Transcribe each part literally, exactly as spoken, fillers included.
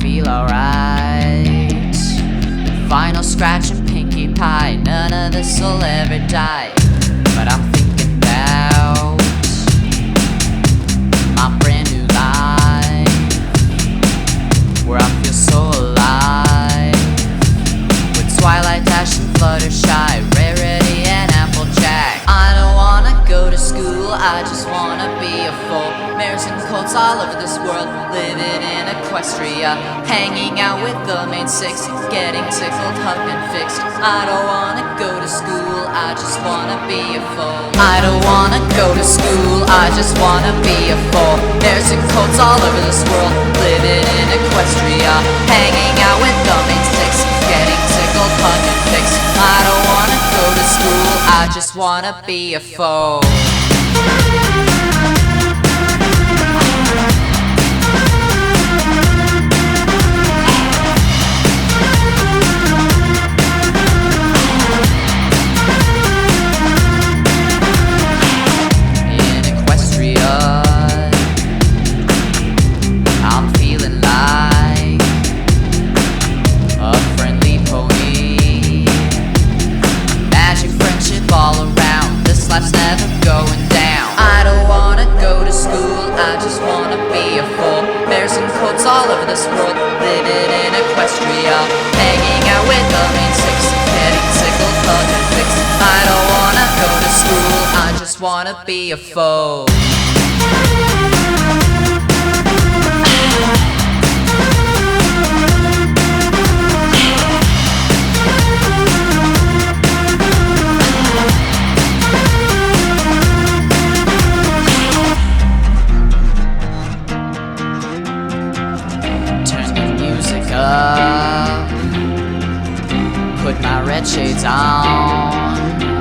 feel alright. Final scratch and pinkie pie, none of this'll ever die. But I'm thinking about my brand new life, where I feel so alive, with Twilight Dash and Fluttershy, Rarity and Applejack. I don't wanna go to school, I just wanna be a fool. Mares and colts all over this world, living in Equestria, hanging out with the main six, getting tickled, hugged and fixed. I don't wanna go to school, I just wanna be a fool. I don't wanna go to school, I just wanna be a fool. Mares and colts all over this world, living in Equestria, hanging out with the main six, getting tickled, hugged and fixed. I don't wanna go to school, I just wanna be a fool. Life's never going down. I don't wanna go to school, I just wanna be a fool. Mares and colts all over this world, living in Equestria, hanging out with the main six, getting tickled, hugged and fixed. I don't wanna go to school, I just wanna be a fool. Up, put my red shades on,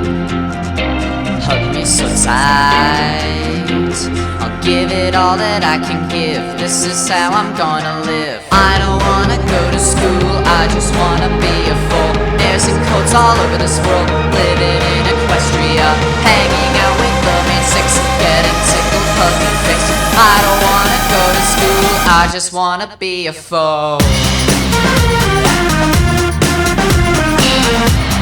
hug me so tight. I'll give it all that I can give, this is how I'm gonna live. I don't wanna go to school, I just wanna be a fool. Mares and colts all over this world, living in Equestria, hanging out with the main six, getting tickled, hugged and fixed. I don't wanna go to school, I just wanna be a fool. Yeah.